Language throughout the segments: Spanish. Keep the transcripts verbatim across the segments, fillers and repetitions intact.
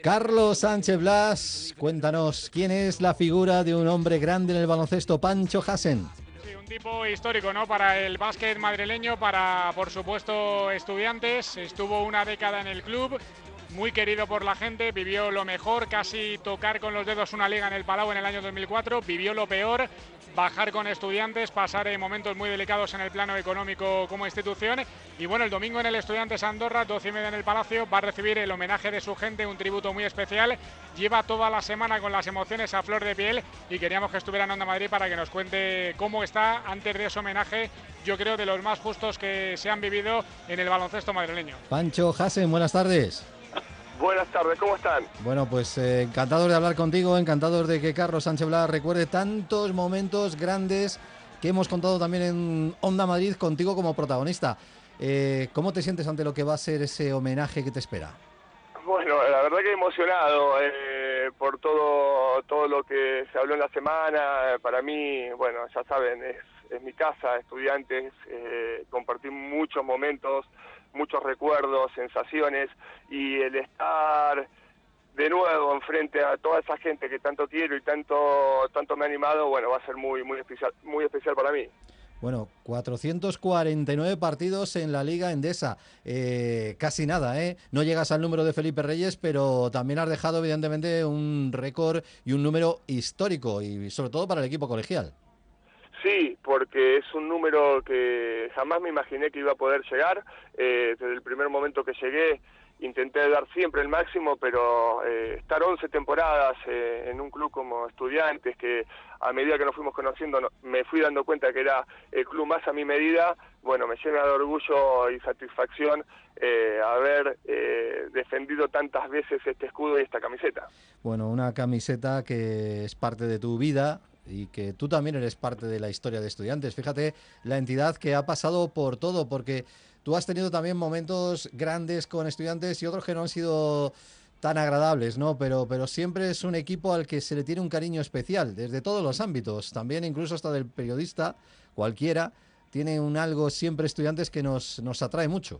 Carlos Sánchez Blas, cuéntanos, ¿quién es la figura de un hombre grande en el baloncesto? Pancho Hasen. Sí, un tipo histórico, ¿no? Para el básquet madrileño, para, por supuesto, Estudiantes. Estuvo una década en el club, muy querido por la gente, vivió lo mejor, casi tocar con los dedos una liga en el Palau en el año dos mil cuatro, vivió lo peor, bajar con Estudiantes, pasar en momentos muy delicados en el plano económico como institución. Y bueno, el domingo en el Estudiantes Andorra, doce y media en el Palacio, va a recibir el homenaje de su gente, un tributo muy especial. Lleva toda la semana con las emociones a flor de piel y queríamos que estuviera en Onda Madrid para que nos cuente cómo está antes de ese homenaje, yo creo de los más justos que se han vivido en el baloncesto madrileño. Pancho Hasen, buenas tardes. Buenas tardes, ¿cómo están? Bueno, pues eh, encantados de hablar contigo, encantados de que Carlos Sánchez Blas recuerde tantos momentos grandes que hemos contado también en Onda Madrid contigo como protagonista. Eh, ¿Cómo te sientes ante lo que va a ser ese homenaje que te espera? Bueno, la verdad que emocionado eh, por todo todo lo que se habló en la semana. Para mí, bueno, ya saben, es, es mi casa, Estudiantes, eh, compartí muchos momentos, muchos recuerdos, sensaciones, y el estar de nuevo enfrente a toda esa gente que tanto quiero y tanto tanto me ha animado, bueno, va a ser muy muy especial, muy especial para mí. Bueno, cuatrocientos cuarenta y nueve partidos en la Liga Endesa, eh, casi nada, ¿eh? No llegas al número de Felipe Reyes, pero también has dejado evidentemente un récord y un número histórico, y sobre todo para el equipo colegial. Sí, porque es un número que jamás me imaginé que iba a poder llegar. Eh, desde el primer momento que llegué intenté dar siempre el máximo, pero eh, estar once temporadas eh, en un club como Estudiantes, que a medida que nos fuimos conociendo no, me fui dando cuenta que era el club más a mi medida, bueno, me llena de orgullo y satisfacción eh, haber eh, defendido tantas veces este escudo y esta camiseta. Bueno, una camiseta que es parte de tu vida y que tú también eres parte de la historia de Estudiantes. Fíjate la entidad que ha pasado por todo, porque tú has tenido también momentos grandes con Estudiantes y otros que no han sido tan agradables, ¿no? Pero, pero siempre es un equipo al que se le tiene un cariño especial, desde todos los ámbitos, también incluso hasta del periodista, cualquiera, tiene un algo siempre Estudiantes que nos, nos atrae mucho.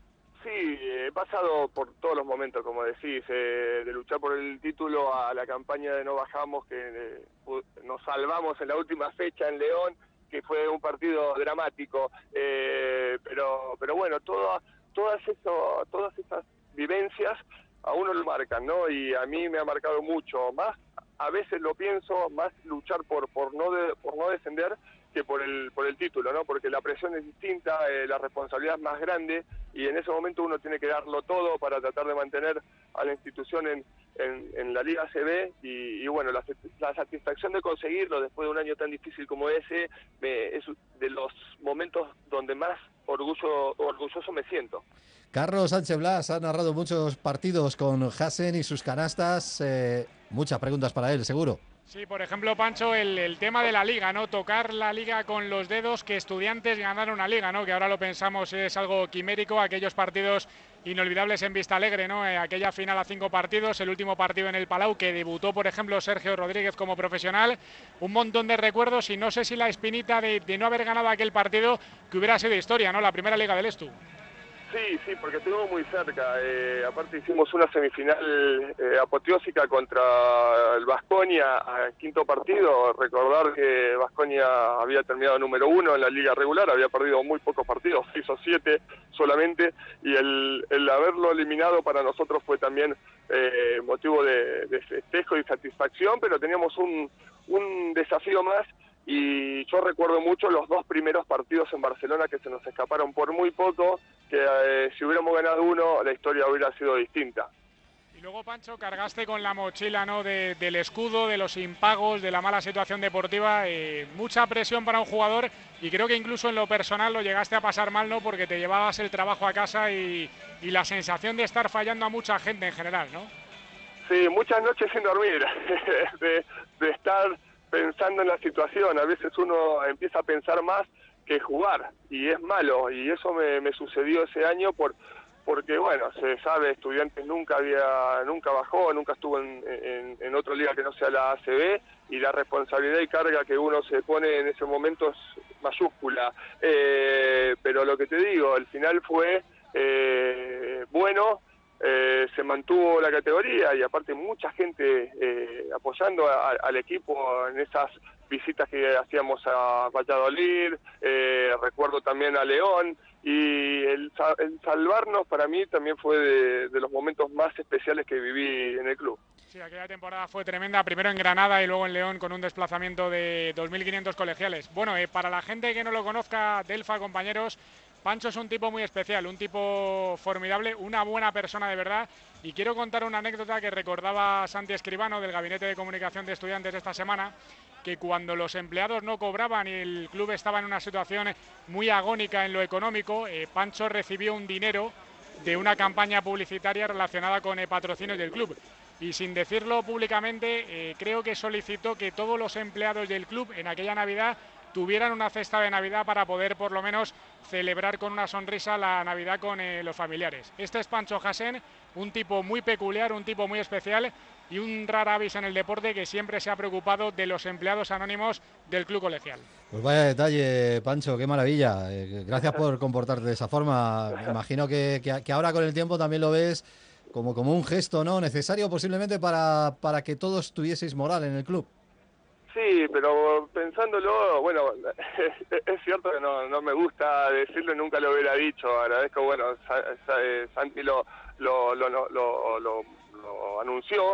Sí, he pasado por todos los momentos, como decís, eh, de luchar por el título a la campaña de no bajamos, que eh, nos salvamos en la última fecha en León, que fue un partido dramático, eh, pero pero bueno, toda, todas, eso, todas esas vivencias a uno lo marcan, ¿no? Y a mí me ha marcado mucho, más a veces lo pienso, más luchar por por no de, por no descender que por el por el título, ¿no? Porque la presión es distinta, eh, la responsabilidad es más grande, y en ese momento uno tiene que darlo todo para tratar de mantener a la institución en, en, en la Liga A C B, y, y bueno, la, la satisfacción de conseguirlo después de un año tan difícil como ese, me, es de los momentos donde más orgullo, orgulloso me siento. Carlos Sánchez Blas ha narrado muchos partidos con Hasen y sus canastas, eh, muchas preguntas para él, seguro. Sí, por ejemplo, Pancho, el, el tema de la Liga, ¿no? Tocar la Liga con los dedos, que Estudiantes ganara una Liga, ¿no? Que ahora lo pensamos es algo quimérico, aquellos partidos inolvidables en Vista Alegre, ¿no? Eh, aquella final a cinco partidos, el último partido en el Palau, que debutó, por ejemplo, Sergio Rodríguez como profesional, un montón de recuerdos, y no sé si la espinita de, de no haber ganado aquel partido, que hubiera sido historia, ¿no? La primera Liga del Estu. Sí, sí, porque estuvimos muy cerca. Eh, aparte hicimos una semifinal eh, apoteósica contra el Baskonia a quinto partido. Recordar que Baskonia había terminado número uno en la liga regular, había perdido muy pocos partidos, seis o siete solamente, y el, el haberlo eliminado para nosotros fue también eh, motivo de, de festejo y satisfacción, pero teníamos un, un desafío más. Y yo recuerdo mucho los dos primeros partidos en Barcelona que se nos escaparon por muy poco, que eh, si hubiéramos ganado uno, la historia hubiera sido distinta. Y luego, Pancho, cargaste con la mochila, ¿no? De, del escudo, de los impagos, de la mala situación deportiva, eh, mucha presión para un jugador, y creo que incluso en lo personal lo llegaste a pasar mal, ¿no? Porque te llevabas el trabajo a casa y, y la sensación de estar fallando a mucha gente en general, ¿no? Sí, muchas noches sin dormir, de, de estar pensando en la situación. A veces uno empieza a pensar más que jugar, y es malo, y eso me, me sucedió ese año por porque bueno, se sabe, Estudiantes nunca había nunca bajó, nunca estuvo en, en, en otra liga que no sea la A C B, y la responsabilidad y carga que uno se pone en ese momento es mayúscula, eh, pero lo que te digo, el final fue eh, bueno, eh, se mantuvo la categoría y aparte mucha gente eh, apoyando a, al equipo en esas visitas que hacíamos a Valladolid, eh, recuerdo también a León, y el, el salvarnos para mí también fue de, de los momentos más especiales que viví en el club. Sí, aquella temporada fue tremenda, primero en Granada y luego en León con un desplazamiento de dos mil quinientos colegiales. Bueno, eh, para la gente que no lo conozca, Delfa, compañeros, Pancho es un tipo muy especial, un tipo formidable, una buena persona de verdad, y quiero contar una anécdota que recordaba Santi Escribano del Gabinete de Comunicación de Estudiantes esta semana, que cuando los empleados no cobraban y el club estaba en una situación muy agónica en lo económico, eh, Pancho recibió un dinero de una campaña publicitaria relacionada con eh, patrocinios del club. Y sin decirlo públicamente, eh, creo que solicitó que todos los empleados del club en aquella Navidad tuvieran una cesta de Navidad para poder por lo menos celebrar con una sonrisa la Navidad con eh, los familiares. Este es Pancho Hasén, un tipo muy peculiar, un tipo muy especial y un rara avis en el deporte que siempre se ha preocupado de los empleados anónimos del club colegial. Pues vaya detalle, Pancho, qué maravilla. Eh, gracias por comportarte de esa forma. Me imagino que, que, que ahora con el tiempo también lo ves como, como un gesto, ¿no? Necesario posiblemente para, para que todos tuvieseis moral en el club. Sí, pero pensándolo, bueno, es cierto que no, no me gusta decirlo, nunca lo hubiera dicho. Agradezco, bueno, Santi lo, lo, lo, lo, lo, lo anunció,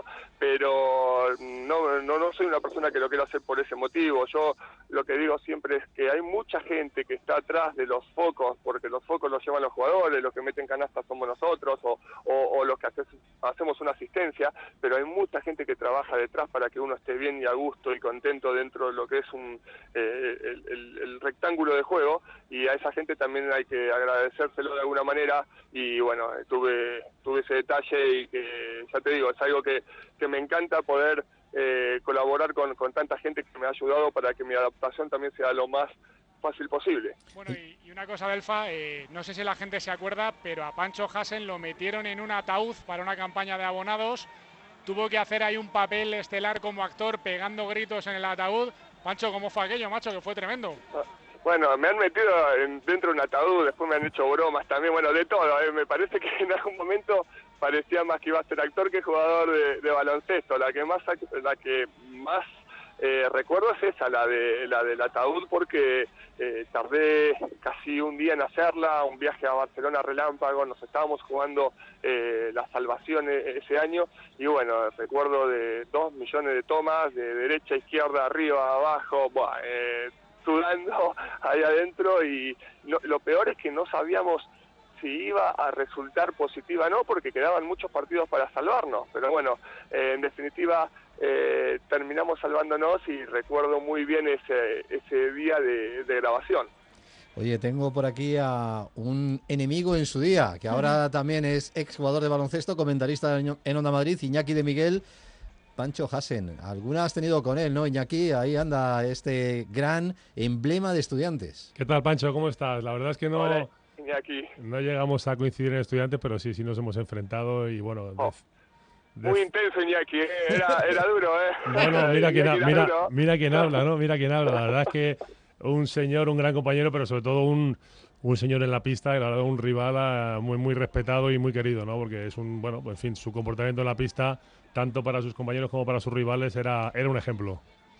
pero no, no, no soy una persona que lo quiera hacer por ese motivo. Yo lo que digo siempre es que hay mucha gente que está atrás de los focos, porque los focos los llevan los jugadores, los que meten canastas somos nosotros, o, o, o los que hace, hacemos una asistencia, pero hay mucha gente que trabaja detrás para que uno esté bien y a gusto y contento dentro de lo que es un eh, el, el, el rectángulo de juego, y a esa gente también hay que agradecérselo de alguna manera, y bueno, tuve, tuve ese detalle y que, ya te digo, es algo que, que me encanta poder eh, colaborar con, con tanta gente que me ha ayudado para que mi adaptación también sea lo más fácil posible. Bueno, y, y una cosa, Delfa, eh, no sé si la gente se acuerda, pero a Pancho Hasén lo metieron en un ataúd para una campaña de abonados, tuvo que hacer ahí un papel estelar como actor pegando gritos en el ataúd. Pancho, ¿cómo fue aquello, macho? Que fue tremendo. Bueno, me han metido en, dentro de un ataúd, después me han hecho bromas también, bueno, de todo. Eh, me parece que en algún momento parecía más que iba a ser actor que jugador de, de baloncesto. La que más, la que más eh, recuerdo es esa, la de la del ataúd, porque eh, tardé casi un día en hacerla, un viaje a Barcelona relámpago, nos estábamos jugando eh, la salvación ese año, y bueno, recuerdo de dos millones de tomas, de derecha, izquierda, arriba, abajo, buah, eh, sudando ahí adentro, y lo, lo peor es que no sabíamos si iba a resultar positiva o no, porque quedaban muchos partidos para salvarnos, pero bueno, eh, en definitiva eh, terminamos salvándonos, y recuerdo muy bien ese, ese día de, de grabación. Oye, tengo por aquí a un enemigo en su día, que ahora también es exjugador de baloncesto, comentarista en Onda Madrid, Iñaki de Miguel. Pancho Hasén, alguna has tenido con él, ¿no, Iñaki? Ahí anda este gran emblema de Estudiantes. ¿Qué tal, Pancho? ¿Cómo estás? La verdad es que no, Hola, Iñaki. No llegamos a coincidir en Estudiantes, pero sí, sí nos hemos enfrentado y bueno... Oh, de, de... Muy intenso, Iñaki, ¿eh? era, era duro, ¿eh? Bueno, mira quién, ha, mira, mira quién habla, ¿no? Mira quién habla. La verdad es que un señor, un gran compañero, pero sobre todo un... un señor en la pista, y la verdad un rival muy muy respetado y muy querido, ¿no? Porque es un, bueno, en fin, su comportamiento en la pista, tanto para sus compañeros como para sus rivales, era, era un ejemplo.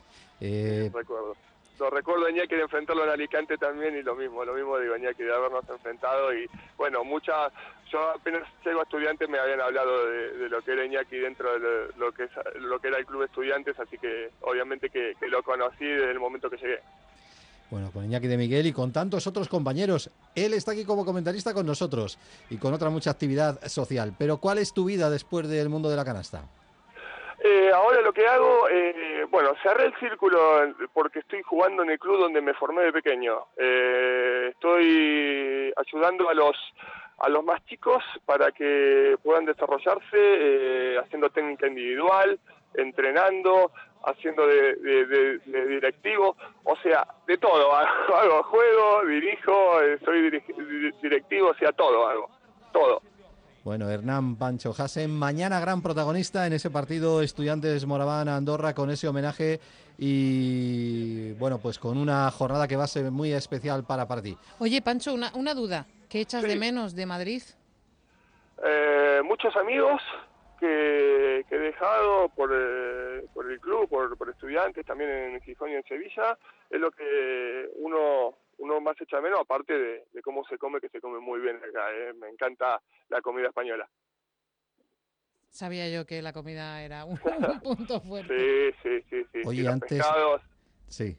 Eh... Sí, recuerdo. Lo recuerdo, Iñaki, de enfrentarlo en Alicante también, y lo mismo, lo mismo digo, Iñaki, de habernos enfrentado, y bueno, muchas, yo apenas llego a Estudiantes me habían hablado de, de lo que era Iñaki dentro de lo, lo que es, lo que era el Club Estudiantes, así que obviamente que, que lo conocí desde el momento que llegué. Bueno, con Iñaki de Miguel y con tantos otros compañeros. Él está aquí como comentarista con nosotros y con otra mucha actividad social. Pero ¿cuál es tu vida después del mundo de la canasta? Eh, ahora lo que hago, eh, bueno, cerré el círculo porque estoy jugando en el club donde me formé de pequeño. Eh, estoy ayudando a los a los más chicos para que puedan desarrollarse, eh, haciendo técnica individual, entrenando, haciendo de, de, de, de directivo, o sea, de todo, hago, hago juego, dirijo, eh, soy dirig, directivo, o sea, todo hago, todo. Bueno, Hernán Pancho Hasén, mañana gran protagonista en ese partido Estudiantes Moraván-Andorra, con ese homenaje y, bueno, pues con una jornada que va a ser muy especial para, para ti. Oye, Pancho, una, una duda, ¿qué echas sí. de menos de Madrid? Eh, muchos amigos que, que he dejado por, eh, por el club, por, por Estudiantes, también en Gijón y en Sevilla, es lo que uno, uno más echa menos, aparte de, de cómo se come, que se come muy bien acá. Eh. Me encanta la comida española. Sabía yo que la comida era un, un punto fuerte. Sí, sí, sí, sí. Oye, sí, los antes... pescados. Sí.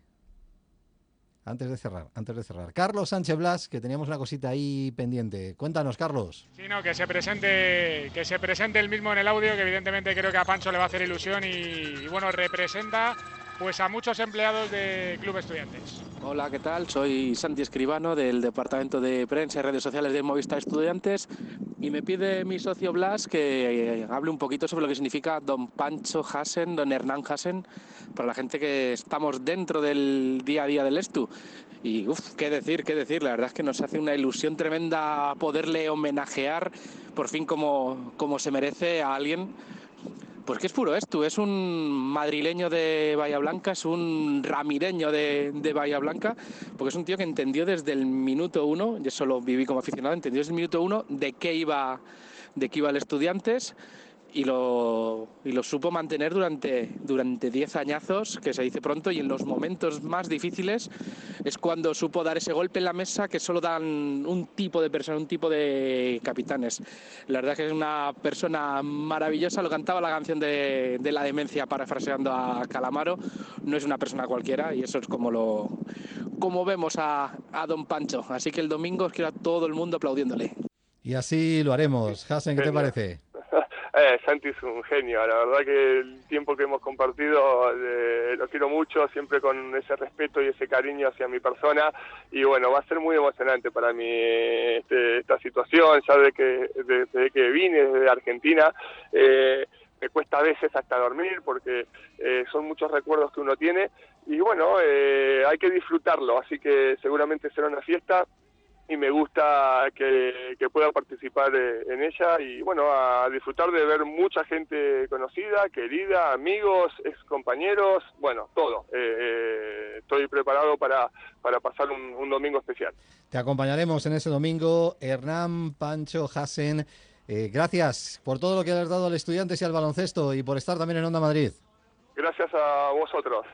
Antes de cerrar, antes de cerrar. Carlos Sánchez Blas, que teníamos una cosita ahí pendiente. Cuéntanos, Carlos. Sí, no, que se presente, que se presente el mismo en el audio, que evidentemente creo que a Pancho le va a hacer ilusión y, y bueno, representa pues a muchos empleados de Club Estudiantes. Hola, ¿qué tal? Soy Santi Escribano del Departamento de Prensa y Redes Sociales de Movistar Estudiantes y me pide mi socio Blas que hable un poquito sobre lo que significa don Pancho Hasen, don Hernán Hasen, para la gente que estamos dentro del día a día del Estu. Y uff, qué decir, qué decir, la verdad es que nos hace una ilusión tremenda poderle homenajear por fin como, como se merece a alguien. Pues que es puro Estu, es un madrileño de Bahía Blanca, es un ramireño de, de Bahía Blanca, porque es un tío que entendió desde el minuto uno, yo solo viví como aficionado, entendió desde el minuto uno de qué iba, de qué iba el Estudiantes y lo, y lo supo mantener durante durante diez añazos, que se dice pronto, y en los momentos más difíciles es cuando supo dar ese golpe en la mesa que solo dan un tipo de persona, un tipo de capitanes. La verdad es que es una persona maravillosa, lo cantaba la canción de, de la demencia parafraseando a Calamaro, no es una persona cualquiera y eso es como lo como vemos a, a don Pancho, así que el domingo os quiero a todo el mundo aplaudiéndole. Y así lo haremos. Hasen, ¿qué te parece? Eh, Santi es un genio, la verdad que el tiempo que hemos compartido eh, lo quiero mucho, siempre con ese respeto y ese cariño hacia mi persona, y bueno, va a ser muy emocionante para mí este, esta situación, ya desde que, desde que vine desde Argentina, eh, me cuesta a veces hasta dormir porque eh, son muchos recuerdos que uno tiene, y bueno, eh, hay que disfrutarlo, así que seguramente será una fiesta, y me gusta que, que pueda participar en ella y bueno, a disfrutar de ver mucha gente conocida, querida, amigos, ex compañeros, bueno, todo. Eh, eh, estoy preparado para, para pasar un, un domingo especial. Te acompañaremos en ese domingo, Hernán Pancho Hasen. Eh, gracias por todo lo que has dado al Estudiantes y al baloncesto y por estar también en Onda Madrid. Gracias a vosotros.